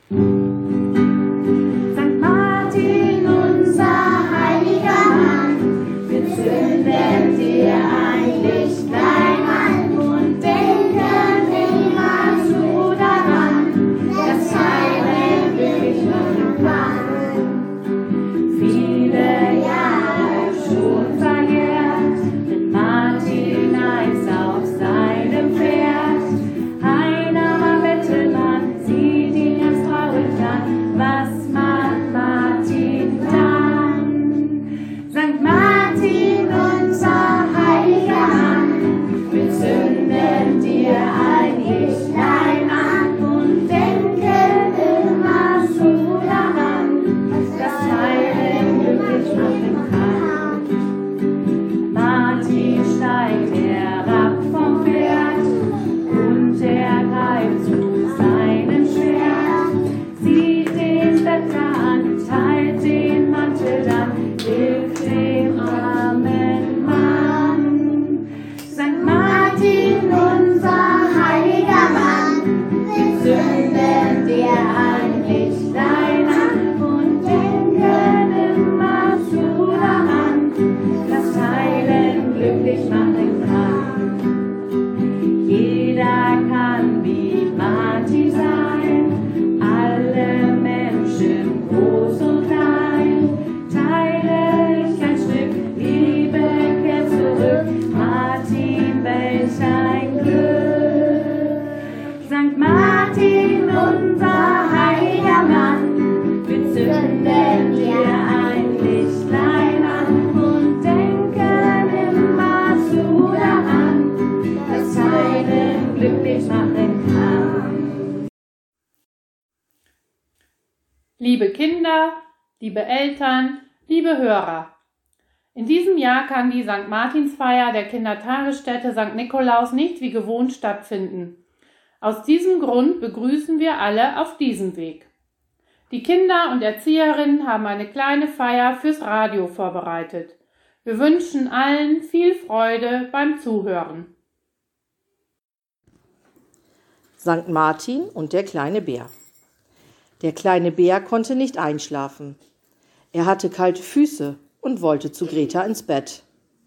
Sankt Martin, unser heiliger Mann, wir zünden dir ein Lichtlein an und denken immer so daran, dass Heilen wirklich machen kann. Viele Jahre schon verjährt, ritt Martin einst auf seinem Pferd. Einer war Bettelmann, sieht ihn ganz traurig an. Was macht Martin dann? Sankt Martin, unser heiliger Mann, wir zünden dir ein Lichtlein an und denken immer so daran, dass Heilen glücklich machen kann. Martin steigt herab vom Pferd und er greift zu seinem Schwert, sieht den Bettler an, teilt den Mantel dann, hilft dem armen Mann. Sankt Martin, unser heiliger Mann, wir zünden dir ein Lichtlein an und denken immer so daran, dass Heilen glücklich machen kann. Jeder kann wie Martin sein, alle Menschen, groß und klein. Teile ich ein Stück Liebe, kehr zurück. Martin, welch ein Glück. Sankt Martin, unser heiliger Mann, wir zünden dir ein Lichtlein an und denken immer so daran, dass Heilen glücklich machen kann. Liebe Kinder, liebe Eltern, liebe Hörer, in diesem Jahr kann die St. Martinsfeier der Kindertagesstätte St. Nikolaus nicht wie gewohnt stattfinden. Aus diesem Grund begrüßen wir alle auf diesem Weg. Die Kinder und Erzieherinnen haben eine kleine Feier fürs Radio vorbereitet. Wir wünschen allen viel Freude beim Zuhören. Sankt Martin und der kleine Bär. Der kleine Bär konnte nicht einschlafen. Er hatte kalte Füße und wollte zu Greta ins Bett.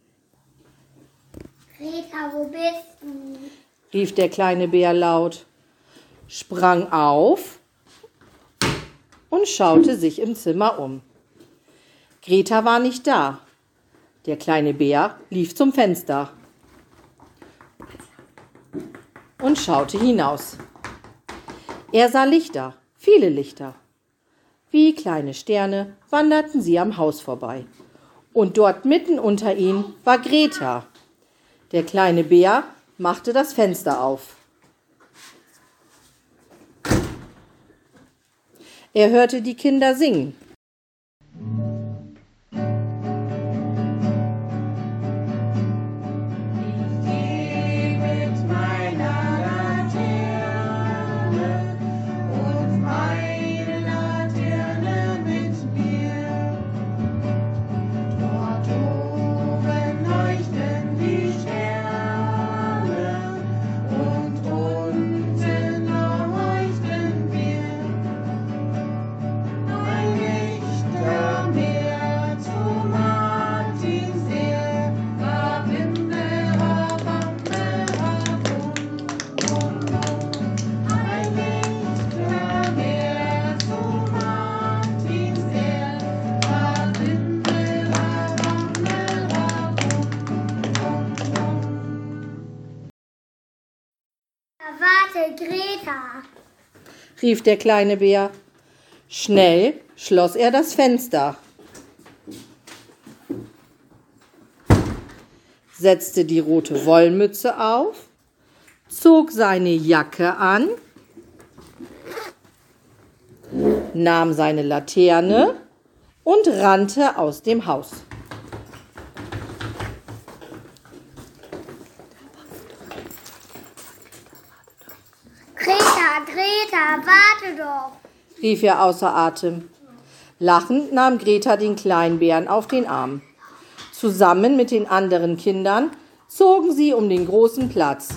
Greta, wo bist du? Rief der kleine Bär laut, sprang auf und schaute sich im Zimmer um. Greta war nicht da. Der kleine Bär lief zum Fenster und schaute hinaus. Er sah Lichter, viele Lichter. Wie kleine Sterne wanderten sie am Haus vorbei. Und dort mitten unter ihnen war Greta. Der kleine Bär machte das Fenster auf. Er hörte die Kinder singen. Warte, Greta! Rief der kleine Bär. Schnell schloss er das Fenster, setzte die rote Wollmütze auf, zog seine Jacke an, nahm seine Laterne und rannte aus dem Haus. Greta, warte doch! Rief er außer Atem. Lachend nahm Greta den kleinen Bären auf den Arm. Zusammen mit den anderen Kindern zogen sie um den großen Platz.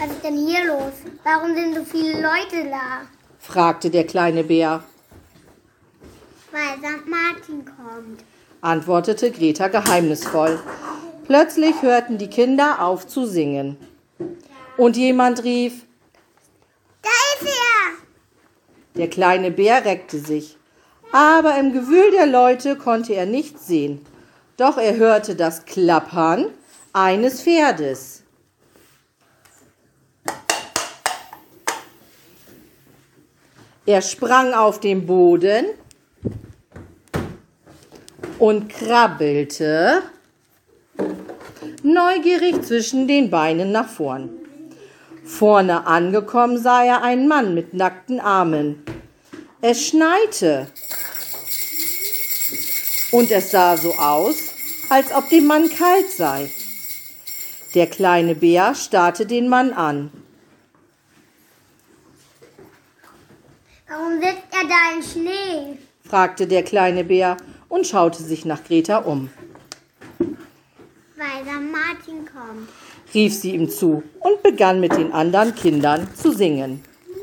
Was ist denn hier los? Warum sind so viele Leute da? fragte der kleine Bär, Weil St. Martin kommt. antwortete Greta geheimnisvoll. Plötzlich hörten die Kinder auf zu singen. Und jemand rief: Da ist er! Der kleine Bär reckte sich, aber im Gewühl der Leute konnte er nichts sehen. Doch er hörte das Klappern eines Pferdes. Er sprang auf den Boden und krabbelte neugierig zwischen den Beinen nach vorn. Vorne angekommen sah er einen Mann mit nackten Armen. Es schneite und es sah so aus, als ob dem Mann kalt sei. Der kleine Bär starrte den Mann an. Warum sitzt er da im Schnee? Fragte der kleine Bär und schaute sich nach Greta um. Weil St. Martin kommt. Rief sie ihm zu und begann mit den anderen Kindern zu singen.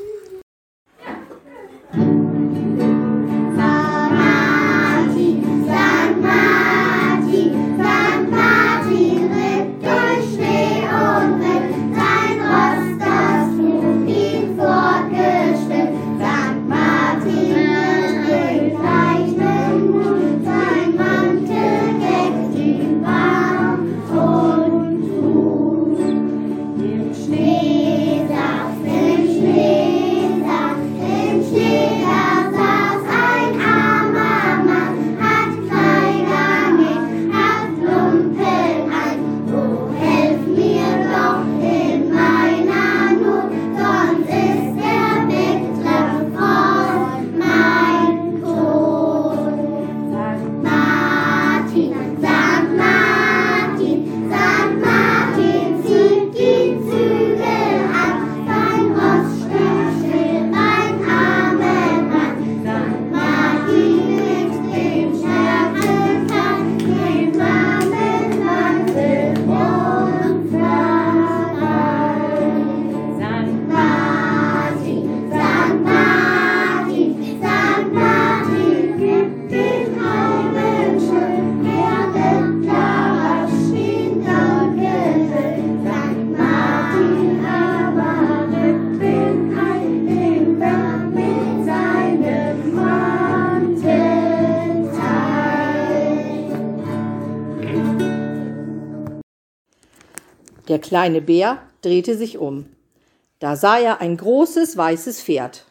Der kleine Bär drehte sich um. Da sah er ein großes weißes Pferd.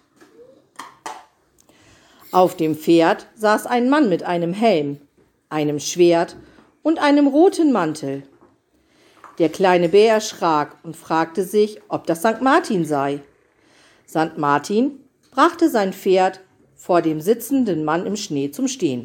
Auf dem Pferd saß ein Mann mit einem Helm, einem Schwert und einem roten Mantel. Der kleine Bär erschrak und fragte sich, ob das St. Martin sei. St. Martin brachte sein Pferd vor dem sitzenden Mann im Schnee zum Stehen.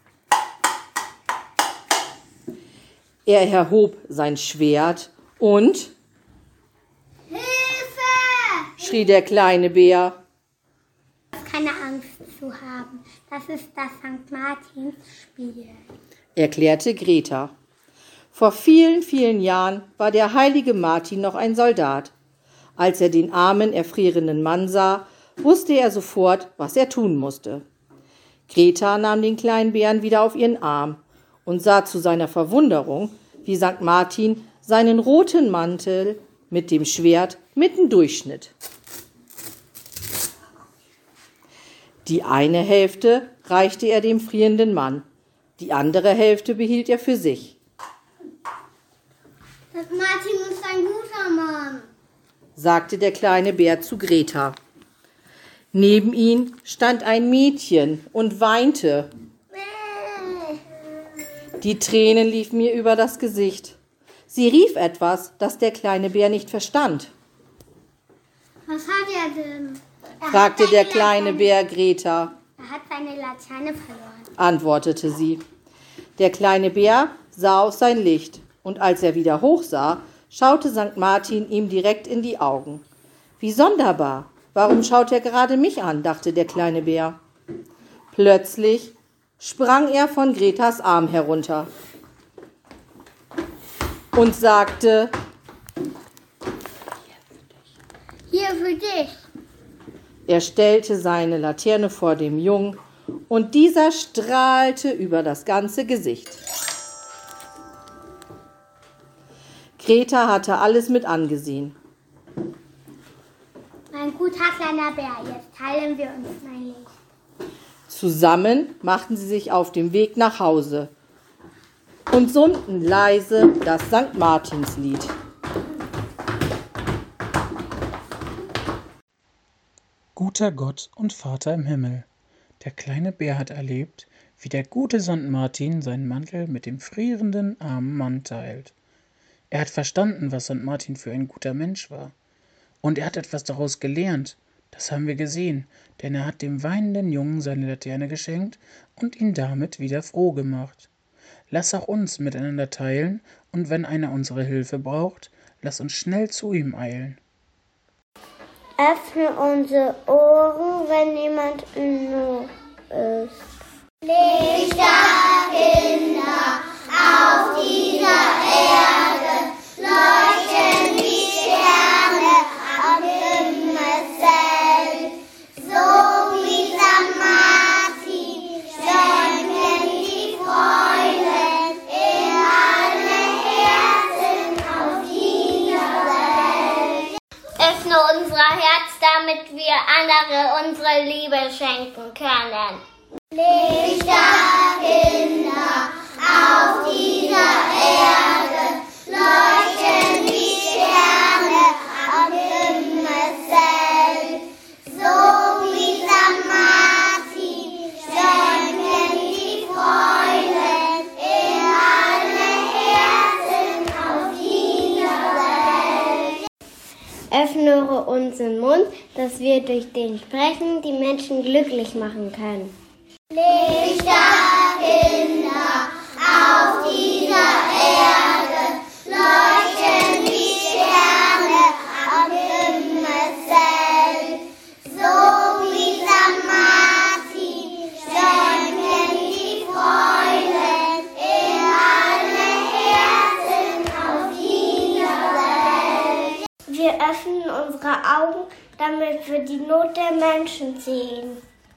Er erhob sein Schwert und Hilfe! schrie der kleine Bär. Keine Angst zu haben. Das ist das St. Martinsspiel. Erklärte Greta. Vor vielen, vielen Jahren war der heilige Martin noch ein Soldat. Als er den armen, erfrierenden Mann sah, wusste er sofort, was er tun musste. Greta nahm den kleinen Bären wieder auf ihren Arm und sah zu seiner Verwunderung, wie St. Martin seinen roten Mantel mit dem Schwert mitten durchschnitt. Die eine Hälfte reichte er dem frierenden Mann, die andere Hälfte behielt er für sich. St. Martin ist ein guter Mann, sagte der kleine Bär zu Greta. Neben ihm stand ein Mädchen und weinte. Die Tränen liefen mir über das Gesicht. Sie rief etwas, das der kleine Bär nicht verstand. Was hat er denn? Fragte der kleine Bär Greta, Er hat seine Laterne verloren. antwortete sie. Der kleine Bär sah auf sein Licht, und als er wieder hochsah, schaute St. Martin ihm direkt in die Augen. Wie sonderbar! Warum schaut er gerade mich an, dachte der kleine Bär. Plötzlich sprang er von Gretas Arm herunter und sagte: für dich. Er stellte seine Laterne vor dem Jungen und dieser strahlte über das ganze Gesicht. Greta hatte alles mit angesehen. Mein guter kleiner Bär, jetzt teilen wir uns mein Licht. Zusammen machten sie sich auf den Weg nach Hause und summten leise das St. Martinslied. Guter Gott und Vater im Himmel, der kleine Bär hat erlebt, wie der gute St. Martin seinen Mantel mit dem frierenden armen Mann teilt. Er hat verstanden, was St. Martin für ein guter Mensch war. Und er hat etwas daraus gelernt. Das haben wir gesehen, denn er hat dem weinenden Jungen seine Laterne geschenkt und ihn damit wieder froh gemacht. Lass auch uns miteinander teilen und wenn einer unsere Hilfe braucht, lass uns schnell zu ihm eilen. Öffne unsere Ohren, wenn jemand in Not ist. Lichterkinder auf dieser Erde leuchten die Sterne am Himmel selbst. So wie St. Martin schenken die Freude in alle Herzen auf dieser Welt. Öffne unser Herz, damit wir andere unsere Liebe schenken können. Lichterkinder auf dieser Erde leuchten die Sterne am Himmel selbst. So wie St. Martin schenken die Freude in alle Herzen auf dieser Welt. Öffne unseren Mund, dass wir durch den Sprechen die Menschen glücklich machen können. Lichterkinder auf dieser Erde leuchten die Sterne am Himmel selbst. So wie St. Martin schenken die Freude in alle Herzen auf dieser Welt. Wir öffnen unsere Augen, damit wir die Not der Menschen sehen.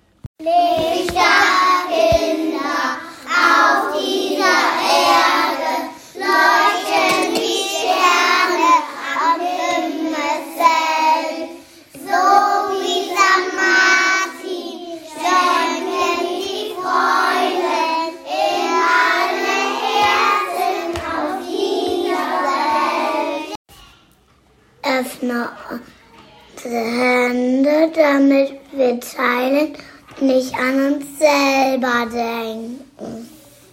Lichterkinder auf dieser Erde leuchten die Sterne am Himmel selbst. So wie St. Martin schenken die Freude in alle Herzen auf dieser Welt. Öffne unsere Hände, damit wir teilen, nicht an uns selber denken.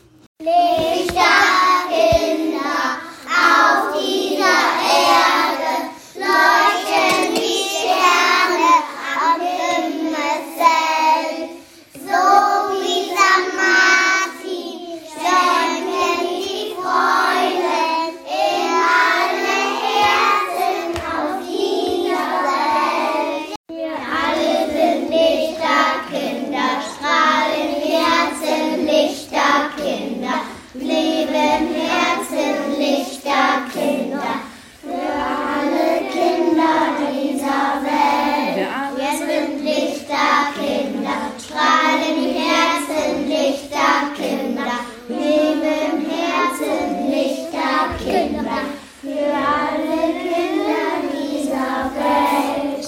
Lichterkinder auf dieser Erde leuchten die Sterne am Himmel selbst. So wie St. Martin schenken die Freude in alle Herzen auf dieser Welt. Wir alle sind Lichterkinder, strahlen Herzen, Lichterkinder, leben Herzen, Lichterkinder, für alle Kinder dieser Welt. Wir sind Lichterkinder, strahlen Herzen, Lichterkinder, leben Herzen, Lichterkinder, für alle Kinder dieser Welt.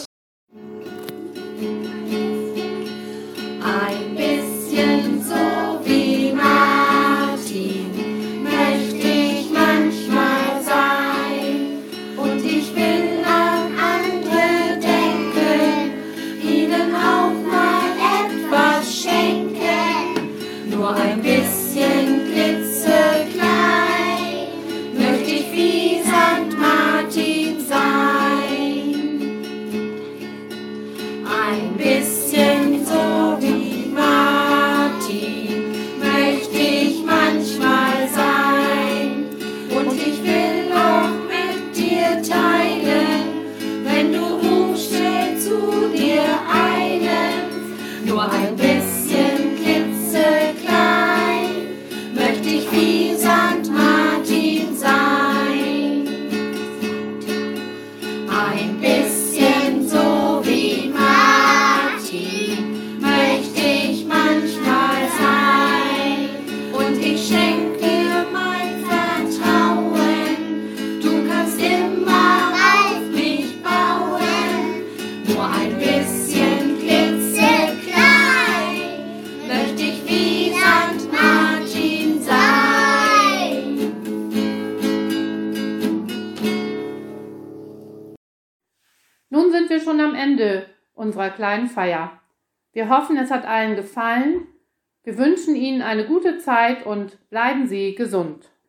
Ein bisschen so wie Martin möchte ich manchmal sein. Und ich will an andere denken, ihnen auch mal etwas schenken. Nur ein bisschen klitzeklein möchte ich wie St. Martin sein. Ein bisschen so wie Martin möchte ich manchmal sein. Und ich will auch mit dir teilen, wenn du rufst, schnell zu dir eilen. Nur ein bisschen klitzeklein möchte ich wie St. Martin sein. Ein bisschen so Nun sind wir schon am Ende unserer kleinen Feier. Wir hoffen, es hat allen gefallen. Wir wünschen Ihnen eine gute Zeit und bleiben Sie gesund.